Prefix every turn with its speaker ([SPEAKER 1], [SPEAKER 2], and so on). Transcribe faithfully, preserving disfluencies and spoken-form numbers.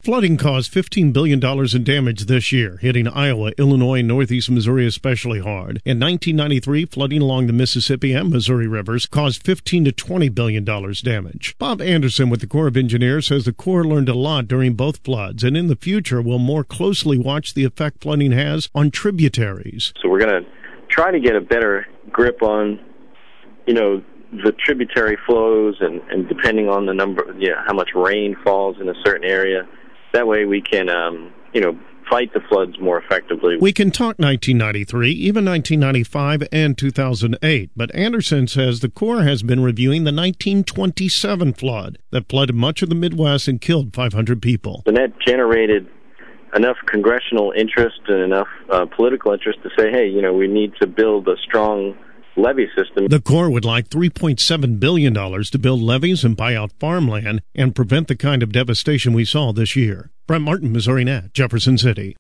[SPEAKER 1] Flooding caused fifteen billion dollars in damage this year, hitting Iowa, Illinois, and northeast Missouri especially hard. In nineteen ninety-three, flooding along the Mississippi and Missouri rivers caused fifteen to twenty billion dollars damage. Bob Anderson with the Corps of Engineers says the Corps learned a lot during both floods, and in the future will more closely watch the effect flooding has on tributaries.
[SPEAKER 2] So we're going to try to get a better grip on, you know, the tributary flows and, and depending on the number, yeah, how much rain falls in a certain area. That way we can, um, you know, fight the floods more effectively.
[SPEAKER 1] We can talk nineteen ninety-three, even nineteen ninety-five and two thousand eight, but Anderson says the Corps has been reviewing the nineteen twenty-seven flood that flooded much of the Midwest and killed five hundred people.
[SPEAKER 2] And that generated enough congressional interest and enough uh, political interest to say, hey, you know, we need to build a strong levee system.
[SPEAKER 1] The Corps would like three point seven billion dollars to build levees and buy out farmland and prevent the kind of devastation we saw this year. Brent Martin, Missouri Net, Jefferson City.